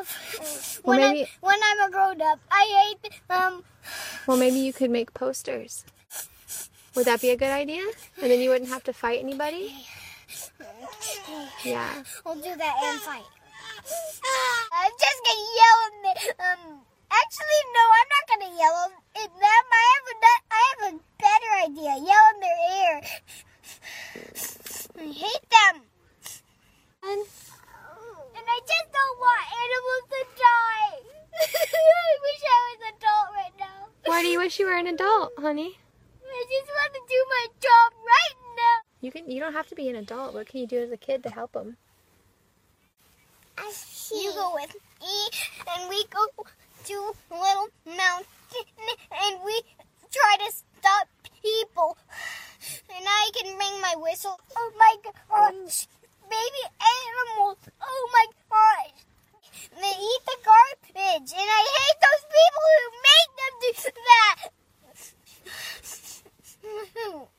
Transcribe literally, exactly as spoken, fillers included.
stuff. Well, when, maybe, I, when I'm a grown up, I hate um. well, maybe you could make posters. Would that be a good idea? And then you wouldn't have to fight anybody? Yeah. We'll do that and fight. I'm just gonna yell in the, um, actually, no, I'm not gonna yell at them. I have a, I have a better idea. Yell in their ear. I hate them. And, and I just don't want animals to die. I wish I was an adult right now. why do you wish you were an adult, honey? I just want to do my job right now. You can. You don't have to be an adult. What can you do as a kid to help them? You go with me, and we go to a little mountain, and we try to stop people. And I can ring my whistle. Oh my gosh, baby animals! Oh my gosh, they eat the garbage, and I hate those people who make them do that.